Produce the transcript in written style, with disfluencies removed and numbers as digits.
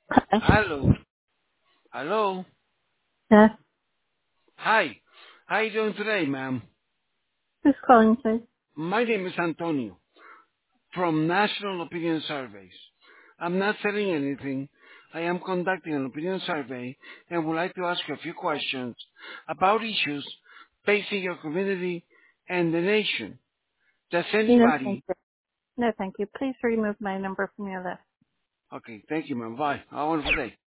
Hi. Hello. Hello. Yes. Hi. How you doing today, ma'am? Who's calling, please? My name is Antonio from National Opinion Surveys. I'm not selling anything. I am conducting an opinion survey and would like to ask you a few questions about issues facing your community and the nation. Does No, thank anybody... you. No, thank you. Please remove my number from your list. Okay, thank you, ma'am. Bye. Have a wonderful day.